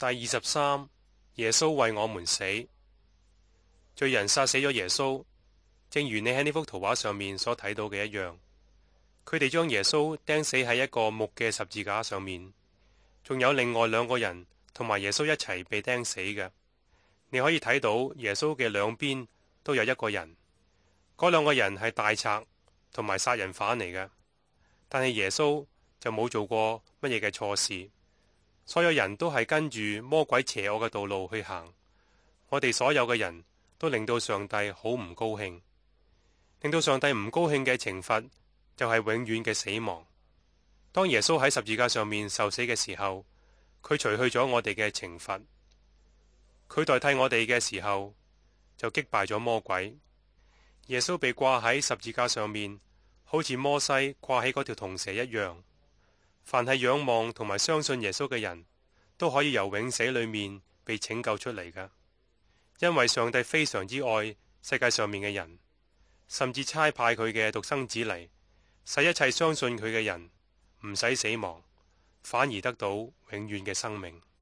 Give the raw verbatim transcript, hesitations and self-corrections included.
第二十三，耶穌為我們死。罪人殺死咗耶穌，正如你喺呢幅圖畫上面所睇到嘅一樣。佢哋將耶穌釘死喺一個木嘅十字架上面，仲有另外兩個人同埋耶穌一齊被釘死嘅。你可以睇到耶穌嘅兩邊都有一個人，嗰兩個人係大賊同埋殺人犯嚟嘅，但係耶穌就冇做過乜嘢嘅錯事。所有人都係跟住魔鬼邪惡嘅道路去行，我哋所有嘅人都令到上帝好唔高興，令到上帝唔高興嘅懲罰就係永遠嘅死亡。當耶穌喺十字架上面受死嘅時候，佢除去咗我哋嘅懲罰，佢代替我哋嘅時候就擊敗咗魔鬼。耶穌被掛喺十字架上面，好似摩西掛起嗰條銅蛇一樣。凡係仰望同埋相信耶穌嘅人都可以由永死裏面被拯救出嚟㗎，因為上帝非常之愛世界上面嘅人，甚至差派佢嘅獨生子嚟，使一切相信佢嘅人唔使死亡，反而得到永遠嘅生命。